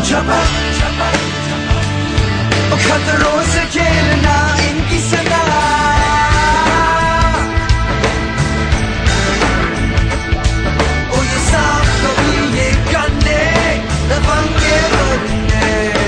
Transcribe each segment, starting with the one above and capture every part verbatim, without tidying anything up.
झपक खतरों से खेलना इनकी सदा। ओ ये सांप कभी ये गन्ने दबंगे बनने।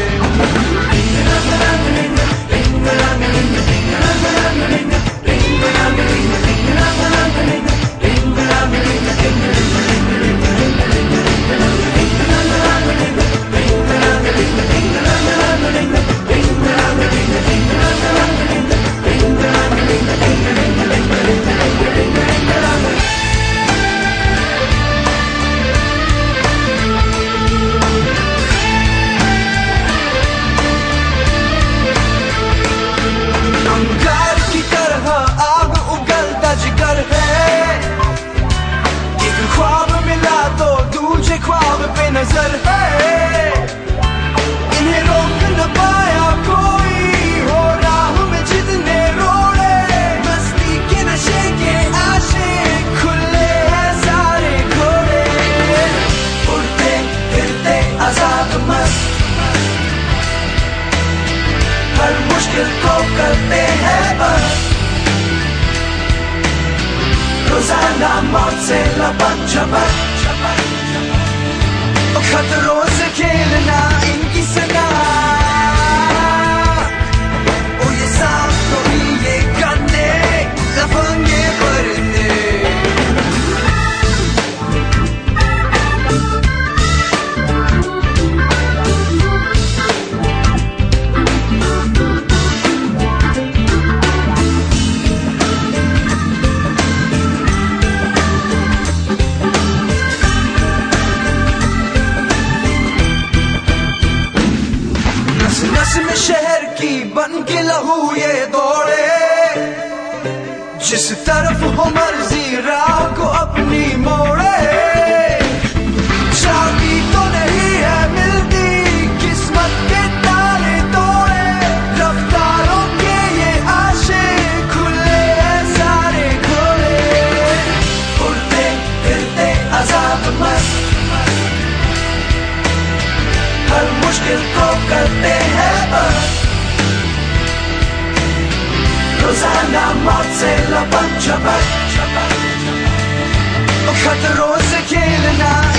नजर है इन्हें रोक न पाया कोई, हो राह में जितने रोड़े मस्ती के नशे के आशे खुले हैं सारे घोड़े। उड़ते फिरते आजाद मस्त हर मुश्किल को करते हैं बस। रोजाना मौत से लपक झपक खतरों से खेलना इनकी सदा। ओ ये सांप कभी ये गन्ने लफंगे परिंदे। नस में शहर की बन के लहू ये दौड़े, जिस तरफ हो मर्जी राह को अपनी मोड़े। चाबी तो नहीं है मिलती किस्मत के ताले तोड़े, रफ्तारों के ये आशे खुले हैं सारे घोड़े। उड़ते फिरते आजाद मस्त हर मुश्किल को करते हैं बस। रोजाना मौत से लपक झपक खतरों से खेलना